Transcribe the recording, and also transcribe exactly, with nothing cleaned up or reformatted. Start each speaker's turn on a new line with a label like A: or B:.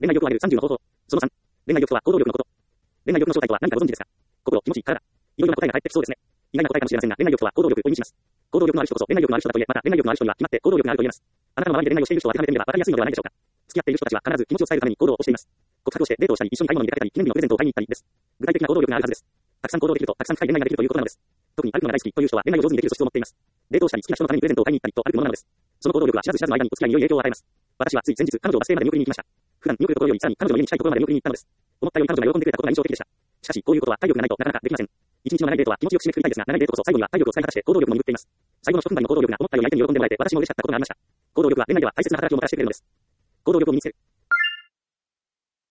A: 恋愛欲を上げるさんじゅうの方法。そのさん。恋愛欲とは行動力のこと。恋愛欲の正体とは何かご存知ですか？心、気持ち、体。いろいろな答えが返ってきそうですね。意外な答えかもしれませんが、恋愛欲は行動力を意味します。行動力のある人こそ恋愛欲のある人だと言え、また恋愛欲のある人には決まって行動力があると言えます。あなたの周りで恋愛をしている人を当てはめてみれば分かりやすいのではないでしょうか。付き合っている人たちは必ず気持ちを伝えるために行動をしています。告白をしてデートをしたり、一緒に買い物に出かけたり、記念日のプレゼントを買いに行ったりです。具体的な行動力があるはずです。たくさん行動できると、たくさん深い恋愛ができるということなのです。特に歩くのが大好きという人は恋愛を上手にできる素質を持っています。デートをしたり、好きな人のためにプレゼントを買いに行ったりと歩くものなのです。その行動力は知らず知らずの間にお付き合いに良い影響を与えます。私はつい先日、彼女をバス停まで見送りに行きました。普段見送るところよりさらに彼女の家に近いところまで見送りに行ったのです。思ったより彼女が喜んでくれたことが印象的でした。しかし、こういうことは体力がないとなかなかできません。一日の長いデートは気持ちよく締めくくりたいですが、長いデートこそ最後には体力を使い果たして行動力も鈍っています。最後の諸分割の行動力が思ったより相手に喜んでもらえて私も嬉しかったことがありました。行動力は恋愛では大切な働きをもたらしてくれるのです。行動力を身につける。